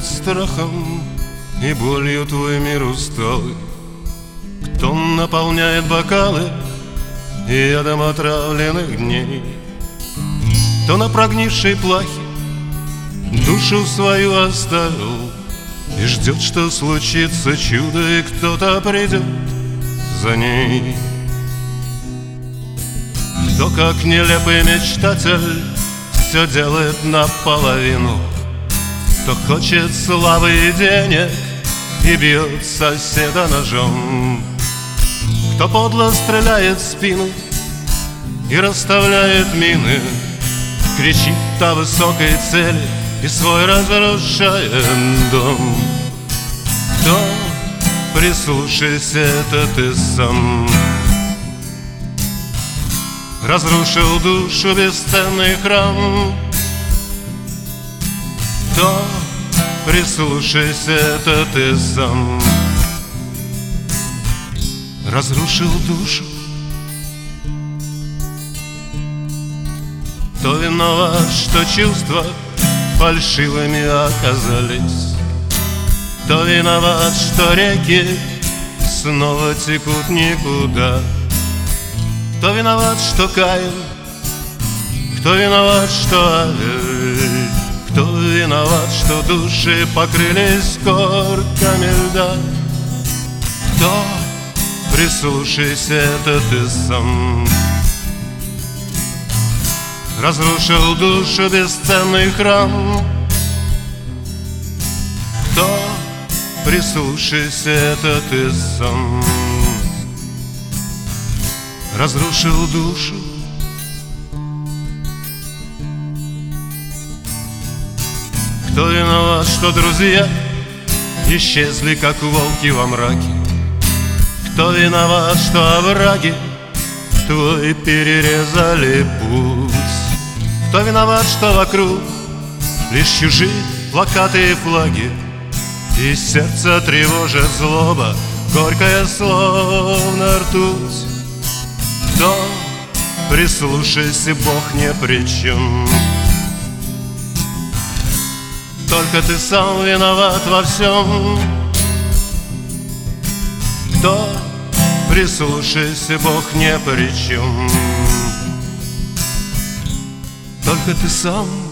страхом и болью твой мир усталый? Кто наполняет бокалы ядом отравленных дней? Кто на прогнившей плахе душу свою оставил и ждет, что случится чудо, и кто-то придет за ней? Кто, как нелепый мечтатель, все делает наполовину, кто хочет славы и денег и бьет соседа ножом, кто подло стреляет в спину и расставляет мины, кричит о высокой цели и свой разрушает дом. Кто, прислушайся, это ты сам, разрушил душу бесценный храм. Кто, прислушайся, это ты сам, разрушил душу. Кто виноват, что чувства фальшивыми оказались? Кто виноват, что реки снова текут никуда? Кто виноват, что Каин? Кто виноват, что Авель? Кто виноват, что души покрылись корками льда? Кто, прислушайся, это ты сам, разрушил душу бесценный храм. Кто, прислушайся, это ты сам, разрушил душу. Кто виноват, что друзья исчезли, как волки во мраке? Кто виноват, что овраги твой перерезали путь? Кто виноват, что вокруг лишь чужие плакаты и флаги, и сердце тревожит злоба, горькая словно ртуть? Кто, прислушайся, Бог не при чем, только ты сам виноват во всем. Кто, прислушайся, Бог не при чем, только ты сам